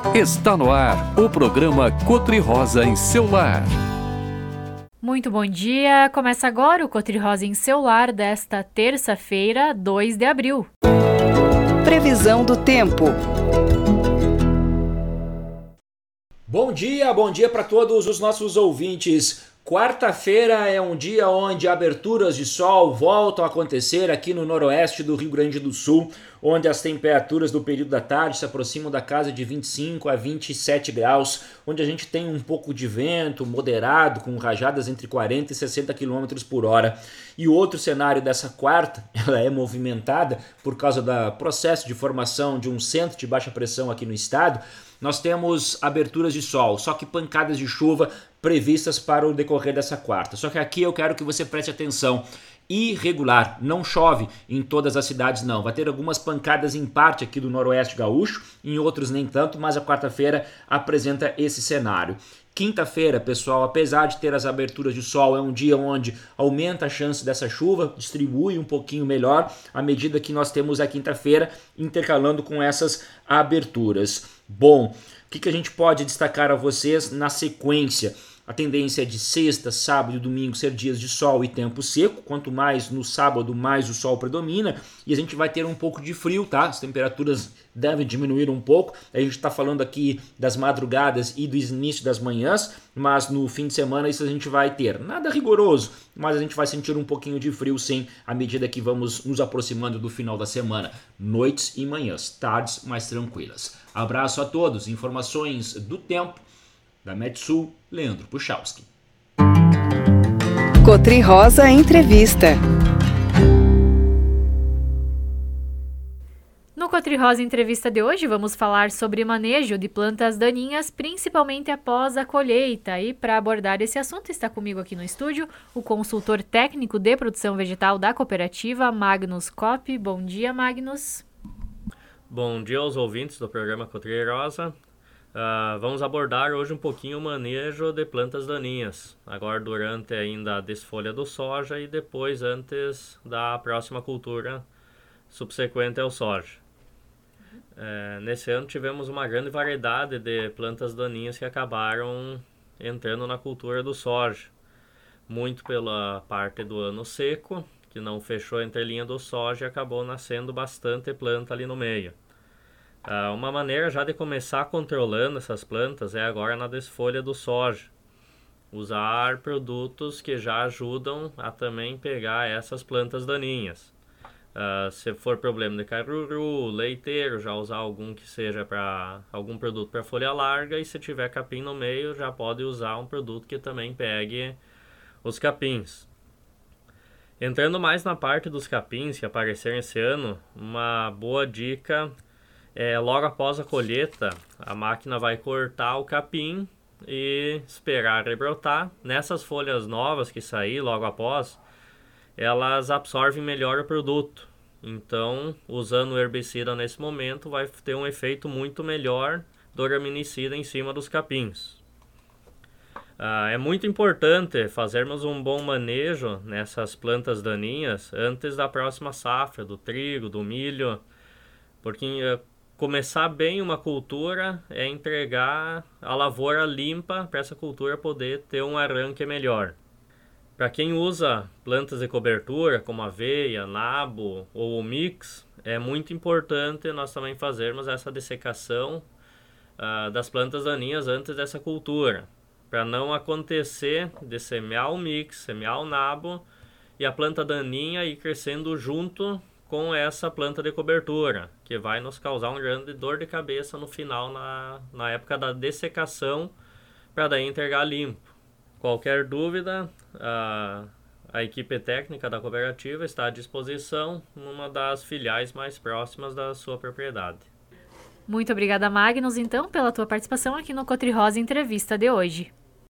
Está no ar o programa Cotri Rosa em seu lar. Muito bom dia, começa agora o Cotri Rosa em seu lar desta terça-feira, 2 de abril. Previsão do tempo. Bom dia para todos os nossos ouvintes. Quarta-feira é um dia onde aberturas de sol voltam a acontecer aqui no noroeste do Rio Grande do Sul, onde as temperaturas do período da tarde se aproximam da casa de 25 a 27 graus, onde a gente tem um pouco de vento moderado, com rajadas entre 40 e 60 km por hora. E outro cenário dessa quarta, ela é movimentada por causa do processo de formação de um centro de baixa pressão aqui no estado. Nós temos aberturas de sol, só que pancadas de chuva previstas para o decorrer dessa quarta. Só que aqui eu quero que você preste atenção. Irregular, não chove em todas as cidades não, vai ter algumas pancadas em parte aqui do noroeste gaúcho, em outros nem tanto, mas a quarta-feira apresenta esse cenário. Quinta-feira, pessoal, apesar de ter as aberturas de sol, é um dia onde aumenta a chance dessa chuva, distribui um pouquinho melhor à medida que nós temos a quinta-feira intercalando com essas aberturas. Bom, o que a gente pode destacar a vocês na sequência? A tendência é de sexta, sábado e domingo ser dias de sol e tempo seco. Quanto mais no sábado, mais o sol predomina. E a gente vai ter um pouco de frio, tá? As temperaturas devem diminuir um pouco. A gente está falando aqui das madrugadas e do início das manhãs. Mas no fim de semana isso a gente vai ter. Nada rigoroso, mas a gente vai sentir um pouquinho de frio sim, à medida que vamos nos aproximando do final da semana. Noites e manhãs, tardes mais tranquilas. Abraço a todos. Informações do tempo da Metsul, Leandro Puchalski. Cotri Rosa Entrevista. No Cotri Rosa Entrevista de hoje vamos falar sobre manejo de plantas daninhas, principalmente após a colheita. E para abordar esse assunto está comigo aqui no estúdio o consultor técnico de produção vegetal da cooperativa, Magnus Kopp. Bom dia, Magnus. Bom dia aos ouvintes do programa Cotri Rosa. Vamos abordar hoje um pouquinho o manejo de plantas daninhas, agora durante ainda a desfolha do soja e depois antes da próxima cultura subsequente ao soja. Nesse ano tivemos uma grande variedade de plantas daninhas que acabaram entrando na cultura do soja, muito pela parte do ano seco, que não fechou a entrelinha do soja e acabou nascendo bastante planta ali no meio. Uma maneira já de começar controlando essas plantas é agora na desfolha do soja. Usar produtos que já ajudam a também pegar essas plantas daninhas. Se for problema de caruru, leiteiro, já usar algum que seja para algum produto para folha larga, e se tiver capim no meio, já pode usar um produto que também pegue os capins. Entrando mais na parte dos capins que apareceram esse ano, uma boa dica logo após a colheita, a máquina vai cortar o capim e esperar rebrotar. Nessas folhas novas que sair logo após, elas absorvem melhor o produto. Então, usando o herbicida nesse momento, vai ter um efeito muito melhor do graminicida em cima dos capins. É muito importante fazermos um bom manejo nessas plantas daninhas antes da próxima safra, do trigo, do milho, porque começar bem uma cultura é entregar a lavoura limpa para essa cultura poder ter um arranque melhor. Para quem usa plantas de cobertura como aveia, nabo ou o mix, é muito importante nós também fazermos essa dessecação das plantas daninhas antes dessa cultura, para não acontecer de semear o mix, semear o nabo e a planta daninha ir crescendo junto com essa planta de cobertura, que vai nos causar uma grande dor de cabeça no final, na época da dessecação, para daí entregar limpo. Qualquer dúvida, a equipe técnica da cooperativa está à disposição numa das filiais mais próximas da sua propriedade. Muito obrigada, Magnus, então, pela tua participação aqui no Cotri Rosa Entrevista de hoje.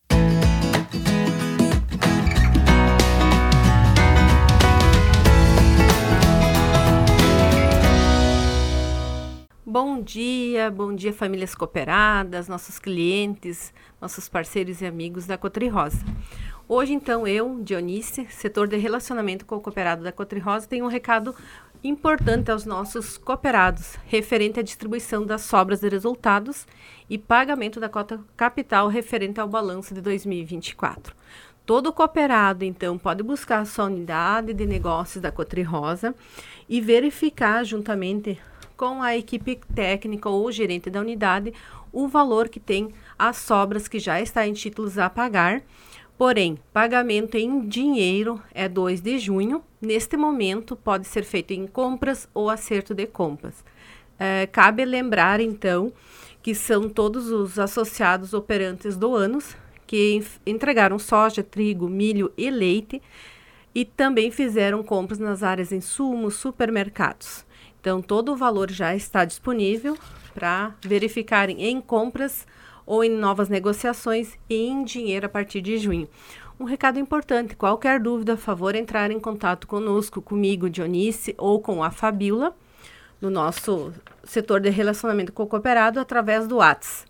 Bom dia famílias cooperadas, nossos clientes, nossos parceiros e amigos da Cotri Rosa. Hoje, então, eu, Dionice, setor de relacionamento com o cooperado da Cotri Rosa, tenho um recado importante aos nossos cooperados, referente à distribuição das sobras de resultados e pagamento da cota capital referente ao balanço de 2024. Todo cooperado, então, pode buscar a sua unidade de negócios da Cotri-Rosa e verificar, juntamente com a equipe técnica ou o gerente da unidade, o valor que tem as sobras que já está em títulos a pagar. Porém, pagamento em dinheiro é 2 de junho. Neste momento, pode ser feito em compras ou acerto de compras. Cabe lembrar, então, que são todos os associados operantes do ânus que entregaram soja, trigo, milho e leite e também fizeram compras nas áreas insumos, supermercados. Então, todo o valor já está disponível para verificarem em compras ou em novas negociações e em dinheiro a partir de junho. Um recado importante, qualquer dúvida, a favor entrar em contato conosco, comigo, Dionice, ou com a Fabíola, no nosso setor de relacionamento com o cooperado, através do WhatsApp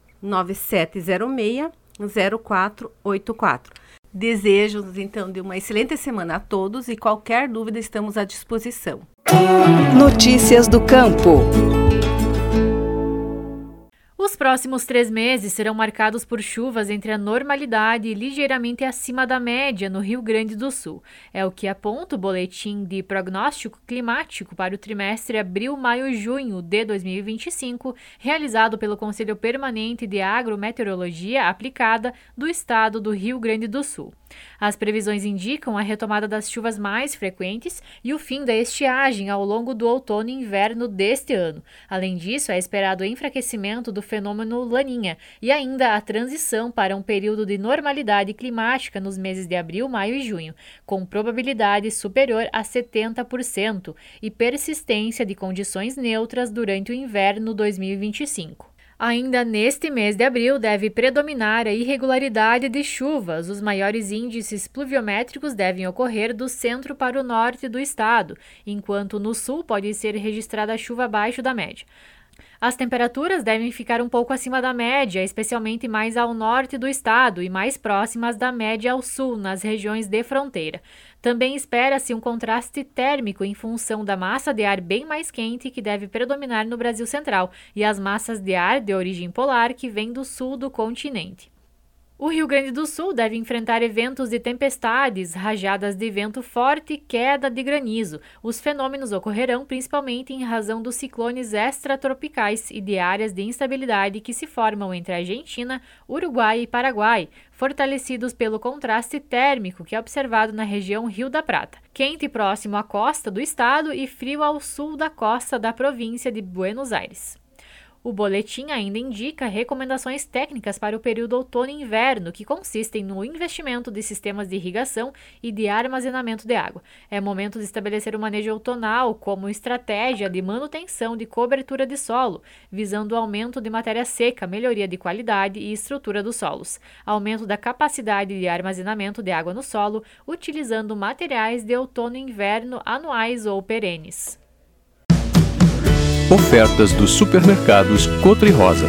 9706-0484. Desejo, então, de uma excelente semana a todos e qualquer dúvida estamos à disposição. Notícias do campo. Os próximos 3 meses serão marcados por chuvas entre a normalidade e ligeiramente acima da média no Rio Grande do Sul. É o que aponta o boletim de prognóstico climático para o trimestre abril-maio-junho de 2025, realizado pelo Conselho Permanente de Agrometeorologia Aplicada do Estado do Rio Grande do Sul. As previsões indicam a retomada das chuvas mais frequentes e o fim da estiagem ao longo do outono e inverno deste ano. Além disso, é esperado o enfraquecimento do fenômeno Laninha e ainda a transição para um período de normalidade climática nos meses de abril, maio e junho, com probabilidade superior a 70% e persistência de condições neutras durante o inverno 2025. Ainda neste mês de abril deve predominar a irregularidade de chuvas. Os maiores índices pluviométricos devem ocorrer do centro para o norte do estado, enquanto no sul pode ser registrada chuva abaixo da média. As temperaturas devem ficar um pouco acima da média, especialmente mais ao norte do estado e mais próximas da média ao sul, nas regiões de fronteira. Também espera-se um contraste térmico em função da massa de ar bem mais quente que deve predominar no Brasil Central e as massas de ar de origem polar que vêm do sul do continente. O Rio Grande do Sul deve enfrentar eventos de tempestades, rajadas de vento forte e queda de granizo. Os fenômenos ocorrerão principalmente em razão dos ciclones extratropicais e de áreas de instabilidade que se formam entre a Argentina, Uruguai e Paraguai, fortalecidos pelo contraste térmico que é observado na região Rio da Prata. Quente próximo à costa do estado e frio ao sul da costa da província de Buenos Aires. O boletim ainda indica recomendações técnicas para o período outono e inverno, que consistem no investimento de sistemas de irrigação e de armazenamento de água. É momento de estabelecer o manejo outonal como estratégia de manutenção de cobertura de solo, visando o aumento de matéria seca, melhoria de qualidade e estrutura dos solos, aumento da capacidade de armazenamento de água no solo, utilizando materiais de outono e inverno anuais ou perenes. Ofertas dos supermercados Cotri-Rosa.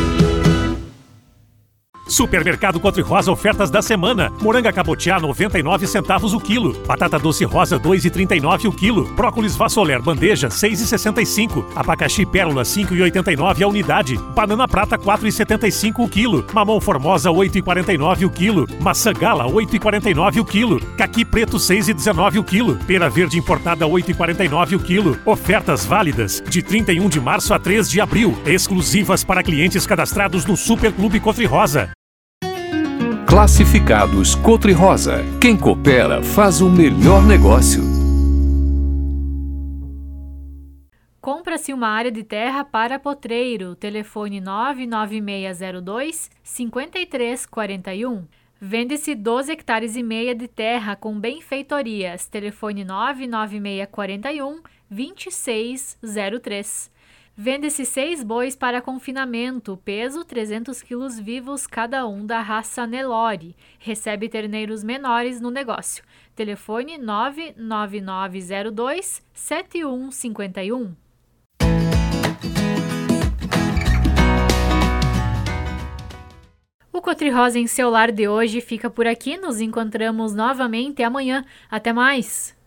Supermercado Cotri-Rosa, ofertas da semana. Moranga cabotiá 99 centavos o quilo. Batata doce rosa 2,39 o quilo. Brócolis vassoler bandeja 6,65. Abacaxi pérola 5,89 a unidade. Banana prata 4,75 o quilo. Mamão formosa 8,49 o quilo. Maçã gala 8,49 o quilo. Caqui preto 6,19 o quilo. Pera verde importada 8,49 o quilo. Ofertas válidas de 31 de março a 3 de abril. Exclusivas para clientes cadastrados no Superclube Cotri-Rosa. Classificados Cotri-Rosa. Quem coopera faz o melhor negócio. Compra-se uma área de terra para potreiro. Telefone 99602-5341. Vende-se 12 hectares e meia de terra com benfeitorias. Telefone 99641-2603. Vende-se 6 bois para confinamento, peso 300 quilos vivos cada um da raça Nelore. Recebe terneiros menores no negócio. Telefone 99902-7151. O Cotri-Rosa em seu lar de hoje fica por aqui. Nos encontramos novamente amanhã. Até mais!